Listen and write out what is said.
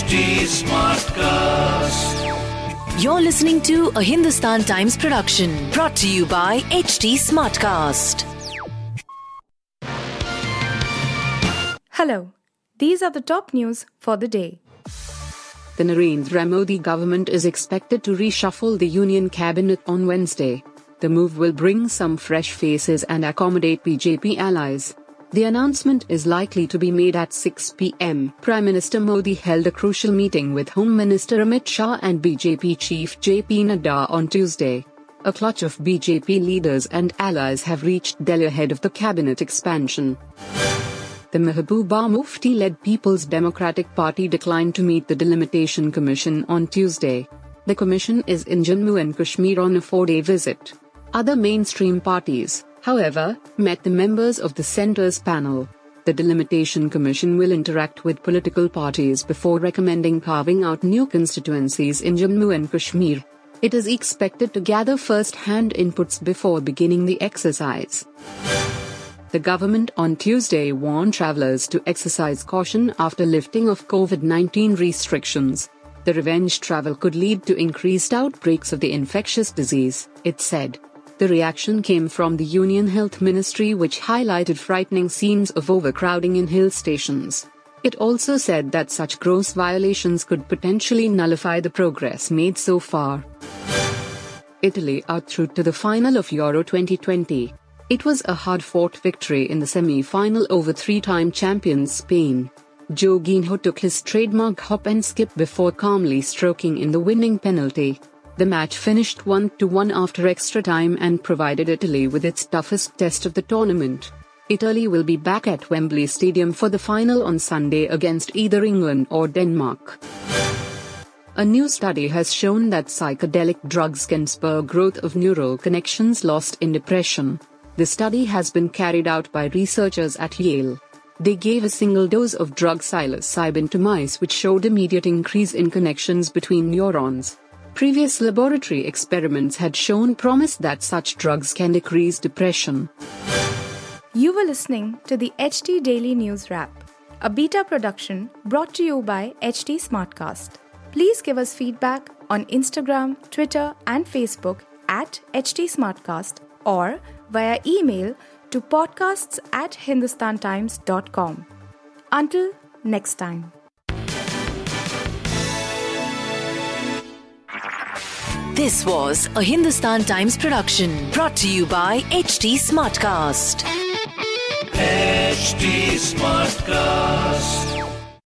HT Smartcast. You're listening to a Hindustan Times production brought to you by HT Smartcast. Hello, these are the top news for the day. The Narendra Modi government is expected to reshuffle the union cabinet on Wednesday. The move will bring some fresh faces and accommodate BJP allies. The announcement is likely to be made at 6 p.m. Prime Minister Modi held a crucial meeting with Home Minister Amit Shah and BJP chief JP Nadda on Tuesday. A clutch of BJP leaders and allies have reached Delhi ahead of the cabinet expansion. The Mehbooba Mufti-led People's Democratic Party declined to meet the Delimitation Commission on Tuesday. The commission is in Jammu and Kashmir on a 4-day visit. Other mainstream parties, however, met the members of the centre's panel. The Delimitation Commission will interact with political parties before recommending carving out new constituencies in Jammu and Kashmir. It is expected to gather first-hand inputs before beginning the exercise. The government on Tuesday warned travellers to exercise caution after lifting of COVID-19 restrictions. The revenge travel could lead to increased outbreaks of the infectious disease, it said. The reaction came from the Union Health Ministry, which highlighted frightening scenes of overcrowding in hill stations. It also said that such gross violations could potentially nullify the progress made so far. Italy are through to the final of Euro 2020. It was a hard-fought victory in the semi-final over three-time champions Spain. Jorginho took his trademark hop and skip before calmly stroking in the winning penalty. The match finished 1-1 after extra time and provided Italy with its toughest test of the tournament. Italy will be back at Wembley Stadium for the final on Sunday against either England or Denmark. A new study has shown that psychedelic drugs can spur growth of neural connections lost in depression. The study has been carried out by researchers at Yale. They gave a single dose of drug psilocybin to mice, which showed immediate increase in connections between neurons. Previous laboratory experiments had shown promise that such drugs can decrease depression. You were listening to the HT Daily News Wrap, a beta production brought to you by HT Smartcast. Please give us feedback on Instagram, Twitter and Facebook at HT Smartcast or via email to podcasts@hindustantimes.com. Until next time. This was a Hindustan Times production brought to you by HT Smartcast. HT Smartcast.